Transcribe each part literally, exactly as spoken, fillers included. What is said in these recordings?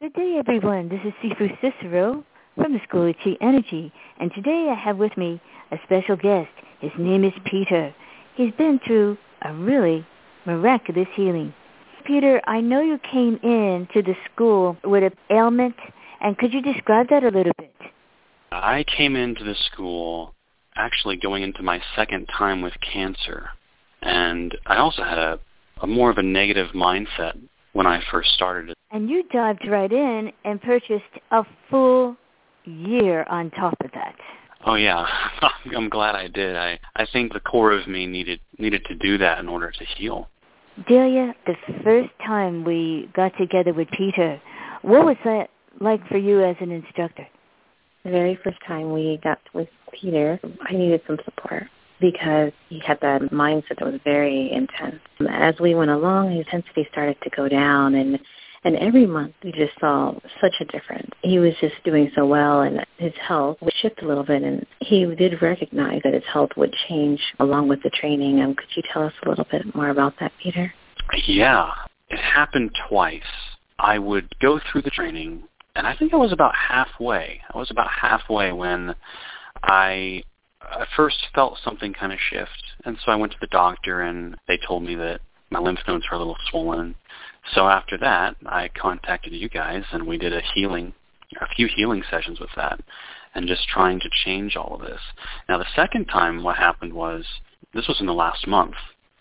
Good day, everyone. This is Sifu Cicero from the School of Chi Energy, and today I have with me a special guest. His name is Peter. He's been through a really miraculous healing. Peter, I know you came in to the school with an ailment, and could you describe that a little bit? I came into the school actually going into my second time with cancer, and I also had a, a more of a negative mindset when I first started it. And you dived right in and purchased a full year on top of that. Oh yeah, I'm glad I did. I, I think the core of me needed needed to do that in order to heal. Delia, the first time we got together with Peter, what was that like for you as an instructor? The very first time we got with Peter, I needed some support because he had that mindset that was very intense. As we went along, his intensity started to go down, and and every month we just saw such a difference. He was just doing so well, and his health would shift a little bit, and he did recognize that his health would change along with the training. Um, could you tell us a little bit more about that, Peter? Yeah, it happened twice. I would go through the training, and I think I was about halfway. I was about halfway when I I first felt something kind of shift, and so I went to the doctor, and they told me that my lymph nodes were a little swollen. So after that, I contacted you guys, and we did a healing, a few healing sessions with that, and just trying to change all of this. Now, the second time what happened was, this was in the last month.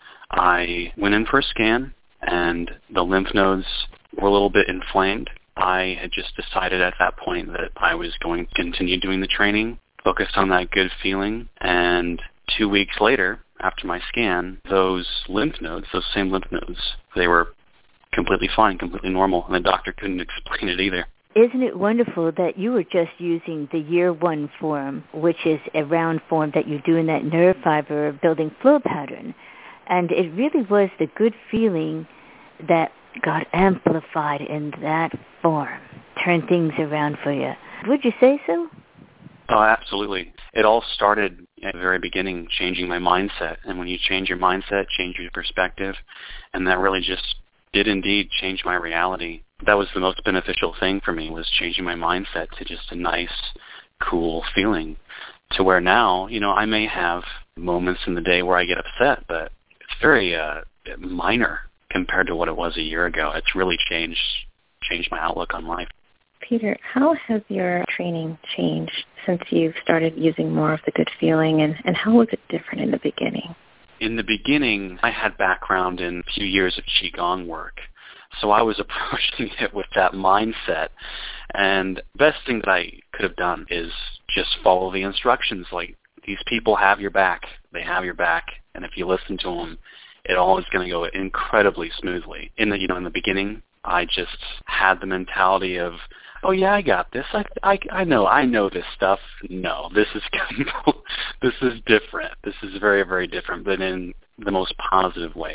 I went in for a scan, and the lymph nodes were a little bit inflamed. I had just decided at that point that I was going to continue doing the training, focused on that good feeling, and two weeks later, after my scan, those lymph nodes, those same lymph nodes, they were completely fine, completely normal, and the doctor couldn't explain it either. Isn't it wonderful that you were just using the year one form, which is a round form that you do in that nerve fiber building flow pattern, and it really was the good feeling that got amplified in that form, turned things around for you. Would you say so? Oh, absolutely. It all started at the very beginning, changing my mindset. And when you change your mindset, change your perspective, and that really just did indeed change my reality. That was the most beneficial thing for me, was changing my mindset to just a nice, cool feeling, to where now, you know, I may have moments in the day where I get upset, but it's very uh, minor compared to what it was a year ago. It's really changed, changed my outlook on life. Peter, how has your training changed since you've started using more of the good feeling, and, and how was it different in the beginning? In the beginning, I had background in a few years of Qigong work, so I was approaching it with that mindset, and the best thing that I could have done is just follow the instructions. Like, these people have your back. They have your back, and if you listen to them, it all is going to go incredibly smoothly. In the, you know, in the beginning, I just had the mentality of, oh yeah, I got this. I I, I know I know this stuff. No, this is this is different. This is very very different, but in the most positive way.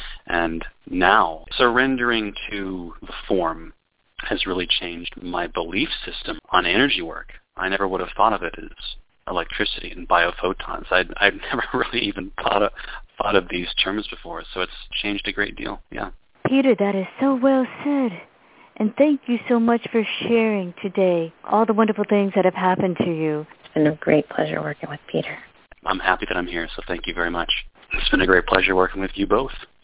And now, surrendering to the form has really changed my belief system on energy work. I never would have thought of it as electricity and biophotons. I'd I'd never really even thought of thought of these terms before. So it's changed a great deal. Yeah. Peter, that is so well said. And thank you so much for sharing today all the wonderful things that have happened to you. It's been a great pleasure working with Peter. I'm happy that I'm here, so thank you very much. It's been a great pleasure working with you both.